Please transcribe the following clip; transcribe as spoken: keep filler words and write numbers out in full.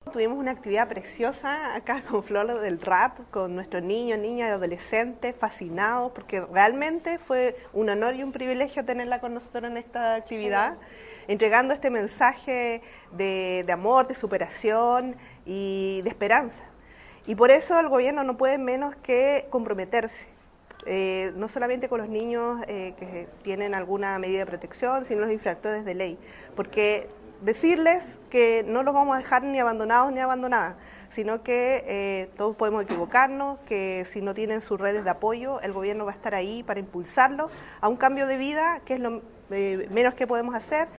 Tuvimos una actividad preciosa acá con Flor del Rap, con nuestros niños, niñas y adolescentes fascinados, porque realmente fue un honor y un privilegio tenerla con nosotros en esta actividad, entregando este mensaje de, de amor, de superación y de esperanza. Y por eso el gobierno no puede menos que comprometerse, eh, no solamente con los niños eh, que tienen alguna medida de protección, sino los infractores de ley, porque decirles que no los vamos a dejar ni abandonados ni abandonadas, sino que eh, todos podemos equivocarnos, que si no tienen sus redes de apoyo, el gobierno va a estar ahí para impulsarlos a un cambio de vida, que es lo eh, menos que podemos hacer.